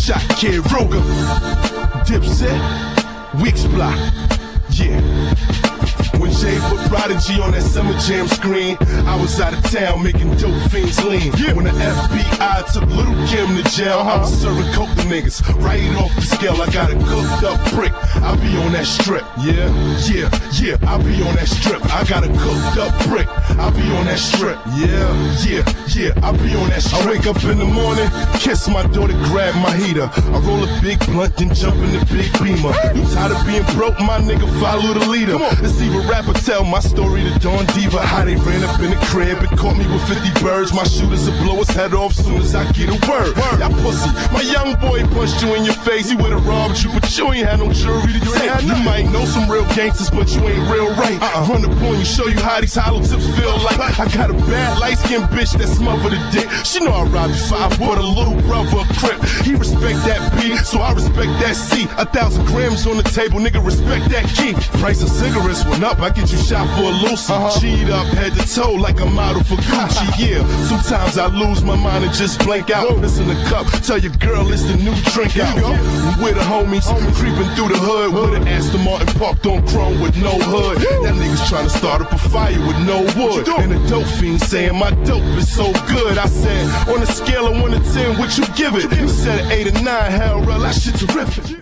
Shot Kid Roger, Dipset, Weeks Block, yeah. When Jay put Prodigy on that Summer Jam screen, I was out of town making dope fiends lean. When the FBI took Little Kim to jail, I was serving coke to niggas right off the scale. I got a cooked up brick, I be on that strip. Yeah, I be on that strip. I got a cooked up brick, I be on that strip. Yeah, I be on that strip. I wake up in the morning, kiss my daughter, grab my heater. I roll a big blunt, then jump in the big beamer. You tired of being broke, my nigga, follow the leader. Let's see what rapper tell my story to Dawn Diva. How they ran up in the crib and caught me with 50 birds. My shooters will blow his head off soon as I get a word. Y'all pussy, my young boy punched you in your face. He would've robbed you, but you ain't had no jewelry to take. You might know some real gangsters, but you ain't real right. Run up on you, show you how these hollow tips feel like. I got a bad light-skinned bitch that smothered a dick. She know I robbed 5, but a little brother a crip. He respect that B, so I respect that C. 1,000 grams on the table, nigga, respect that key. Price of cigarettes went up, I get you shot for a Lucy. Cheat up head to toe like a model for Gucci. Yeah, sometimes I lose my mind and just blank out. Missing a cup, tell your girl it's the new drink out. With the homies, creeping through the hood with an Aston Martin parked on chrome with no hood. That nigga's trying to start up a fire with no wood. And the dope fiend saying my dope is so good. I said, on a scale of 1 to 10, what you give it? He said 8 or 9, hell, real, that shit terrific.